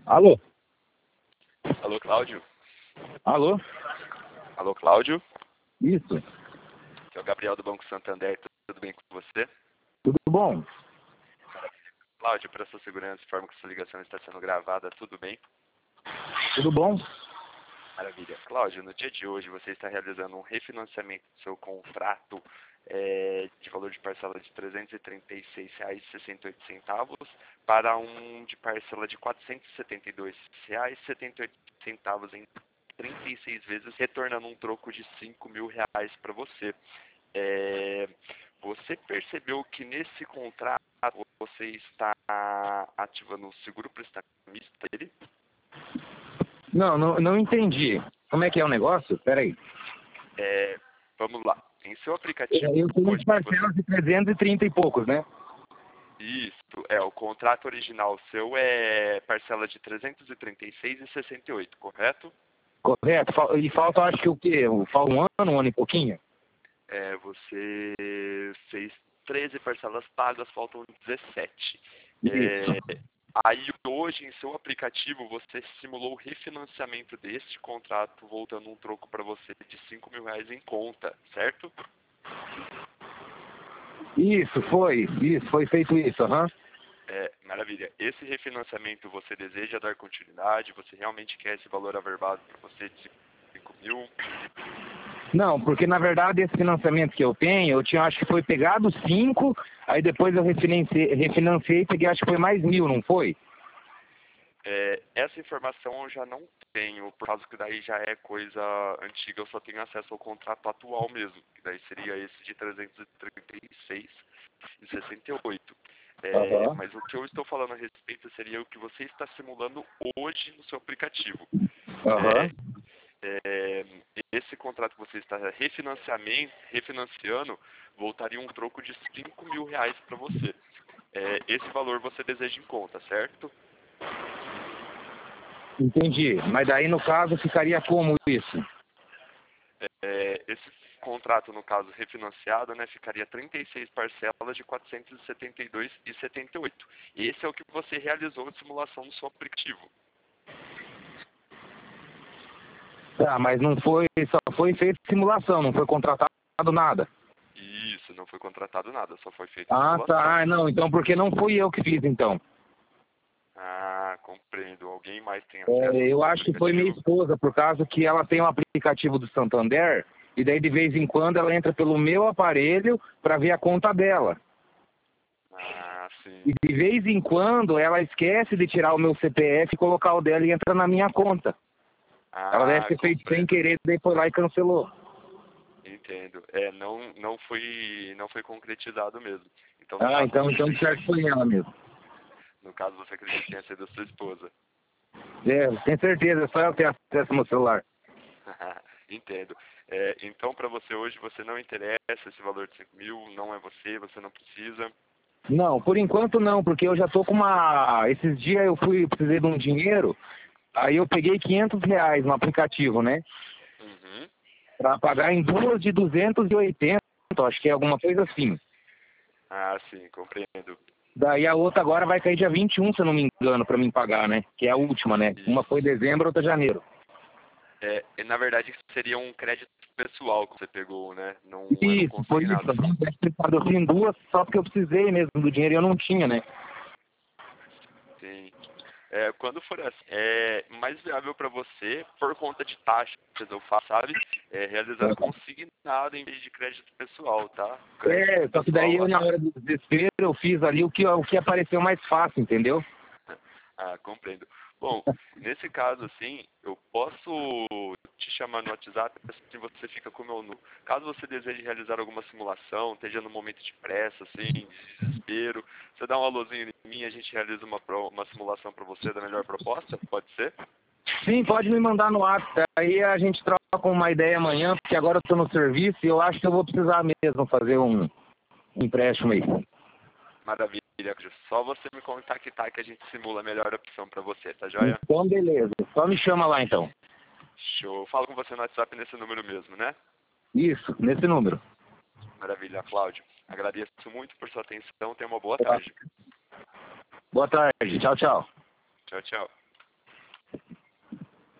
Alô? Alô, Cláudio? Alô? Alô, Cláudio? Isso. Que é o Gabriel do Banco Santander. Tudo bem com você? Tudo bom? Cláudio, para sua segurança, informo que sua ligação está sendo gravada. Tudo bem? Tudo bom? Maravilha. Cláudio, no dia de hoje você está realizando um refinanciamento do seu contrato de valor de parcela de R$ 336,68 para um de parcela de R$ 472,78 em 36 vezes, retornando um troco de R$ 5.000 para você. Você percebeu que nesse contrato você está ativando o seguro prestamista dele? Não entendi. Como é que é o negócio? Peraí. Vamos lá. Em seu aplicativo, Eu tenho de parcelas de 330 e poucos, né? Isso, o contrato original seu é parcela de 336,68, correto? Correto. E falta, acho que o quê? Falta um ano e pouquinho? Você fez 13 parcelas pagas, faltam 17. Isso. Aí hoje em seu aplicativo você simulou o refinanciamento deste contrato, voltando um troco para você de R$ 5.000 em conta, certo? Isso, foi feito isso, aham. Maravilha. Esse refinanciamento você deseja dar continuidade? Você realmente quer esse valor averbado para você de 5.000? Não, porque na verdade esse financiamento que eu tenho, acho que foi pegado 5, aí depois eu refinanciei e peguei, acho que foi mais 1.000, não foi? Essa informação eu já não tenho, por causa que daí já é coisa antiga, eu só tenho acesso ao contrato atual mesmo, que daí seria esse de 336,68. Aham. Mas o que eu estou falando a respeito seria o que você está simulando hoje no seu aplicativo. Aham. Esse contrato que você está refinanciando voltaria um troco de R$ 5.000 para você. Esse valor você deseja em conta, certo? Entendi. Mas daí no caso ficaria como isso? Esse contrato, no caso refinanciado, né, ficaria 36 parcelas de R$ 472,78. Esse é o que você realizou de simulação no seu aplicativo. Tá, mas não foi, só foi feita simulação, não foi contratado nada. Isso, não foi contratado nada, só foi feita a Ah, simulação. tá. Ah, não, então porque não fui eu que fiz, então. Ah, compreendo. Alguém mais tem acesso ao Eu seu acho que foi minha aplicativo? esposa, por causa que ela tem um aplicativo do Santander, e daí de vez em quando ela entra pelo meu aparelho para ver a conta dela. Ah, sim. E de vez em quando ela esquece de tirar o meu CPF e colocar o dela e entra na minha conta. Ela deve Ah, ter feito sem compreendo. querer, daí foi lá e cancelou. Entendo. Não foi concretizado mesmo. Então, no Ah, caso, então você, certo foi ela mesmo. no caso, você acredita que tenha sido a sua esposa? Tenho certeza, só ela tem acesso ao meu celular. Entendo. Então, para você hoje, você não interessa esse valor de 5.000, não é você não precisa. Não, por enquanto não, porque eu já tô com uma... Esses dias precisei de um dinheiro, aí eu peguei R$ 500 no aplicativo, né? Uhum. Pra pagar em duas de 280, acho que é alguma coisa assim. Ah, sim, compreendo. Daí a outra agora vai cair dia 21, se eu não me engano, pra mim pagar, né? Que é a última, né? Uma foi dezembro, outra janeiro. Na verdade, seria um crédito pessoal que você pegou, né? Não era um Isso, foi isso. consignado. Deve ter pago assim duas, só porque eu precisei mesmo do dinheiro e eu não tinha, né? Sim. Quando for assim, é mais viável para você, por conta de taxas, eu faço, sabe? Realizar consignado em vez de crédito pessoal, tá? Crédito Só que daí pessoal, eu, na hora do desespero, eu fiz ali o que apareceu mais fácil, entendeu? compreendo. Bom, nesse caso, assim, eu posso te chamar no WhatsApp, assim você fica com o meu número. Caso você deseje realizar alguma simulação, esteja no momento de pressa, assim, de desespero, você dá um alôzinho em mim, a gente realiza uma simulação para você da melhor proposta, pode ser? Sim, pode me mandar no WhatsApp. Aí a gente troca uma ideia amanhã, porque agora eu tô no serviço e eu acho que eu vou precisar mesmo fazer um empréstimo aí. Maravilha, só você me contactar que a gente simula a melhor opção para você, tá joia? Então, beleza. Só me chama lá, então. Show. Falo com você no WhatsApp nesse número mesmo, né? Isso, nesse número. Maravilha, Cláudio. Agradeço muito por sua atenção. Tenha uma boa tarde. Boa tarde. Tchau, tchau. Tchau, tchau.